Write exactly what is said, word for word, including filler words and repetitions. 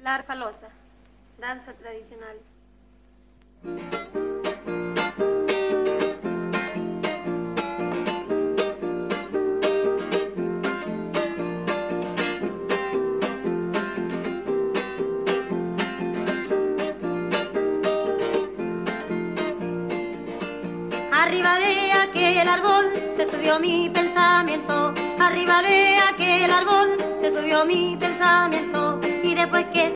La arpalosa, danza tradicional. Arriba de aquel árbol se subió mi pensamiento, arriba de aquel árbol se subió mi pensamiento, y después que